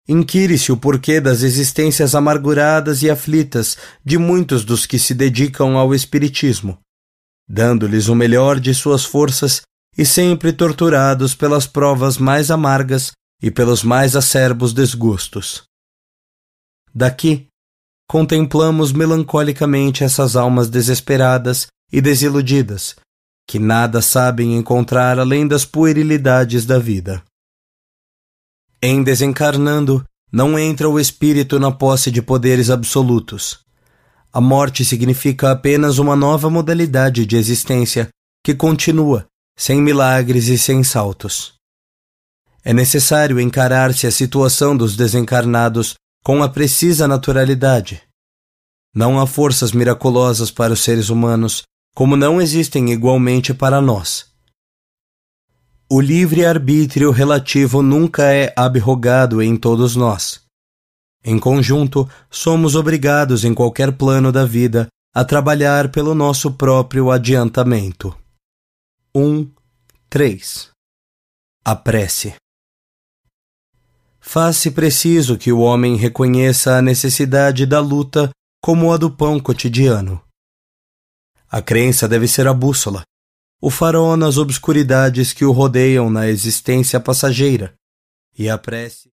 inquire-se o porquê das existências amarguradas e aflitas de muitos dos que se dedicam ao espiritismo, dando-lhes o melhor de suas forças e sempre torturados pelas provas mais amargas e pelos mais acerbos desgostos. Daqui, contemplamos melancolicamente essas almas desesperadas e desiludidas, que nada sabem encontrar além das puerilidades da vida. Em desencarnando, não entra o espírito na posse de poderes absolutos. A morte significa apenas uma nova modalidade de existência que continua, sem milagres e sem saltos. É necessário encarar-se a situação dos desencarnados com a precisa naturalidade. Não há forças miraculosas para os seres humanos, como não existem igualmente para nós. O livre-arbítrio relativo nunca é abrogado em todos nós. Em conjunto, somos obrigados em qualquer plano da vida a trabalhar pelo nosso próprio adiantamento. 1.3. A prece. Faz-se preciso que o homem reconheça a necessidade da luta como a do pão cotidiano. A crença deve ser a bússola, o farol nas obscuridades que o rodeiam na existência passageira, e a prece